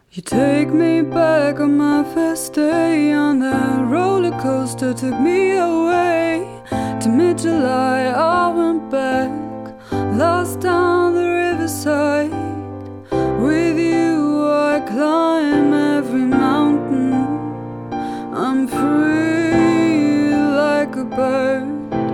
You take me back on my first day on that roller coaster, took me away to mid-July. I went back, lost down the riverside. With you I climb every mountain. I'm free like a bird.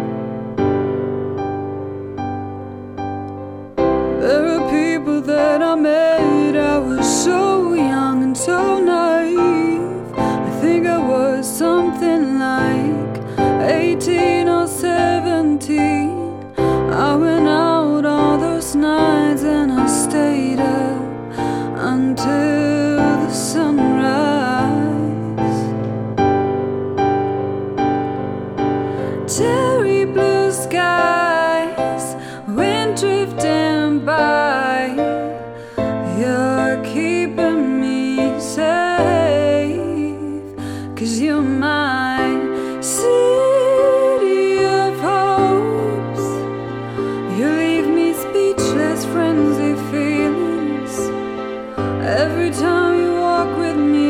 There are people that I met, I was so young and so naive. I think I was something like 18 or 17. I went out all those nights and I stayed up until the sunrise. Cherry blue skies, wind drifting by. You're keeping me safe, 'cause you're my city of hopes. You leave me speechless, frenzy feelings every time you walk with me.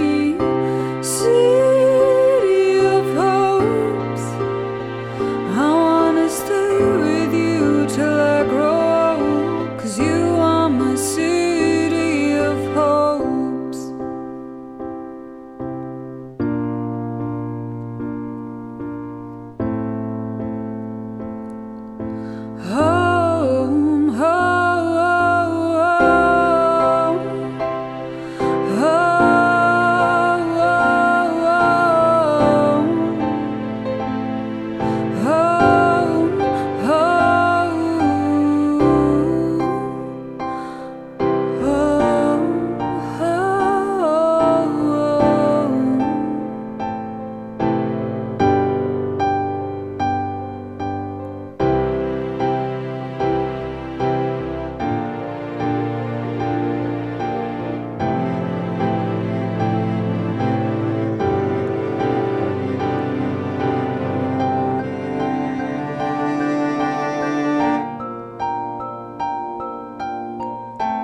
City of hopes, I wanna stay with you till I grow old, 'cause you are my city of hopes. Home, home,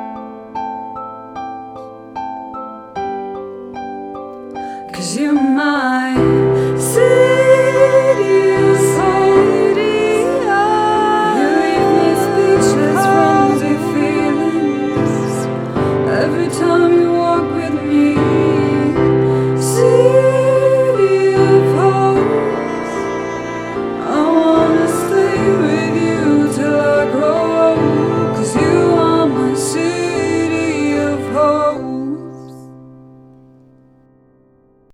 Cause you're my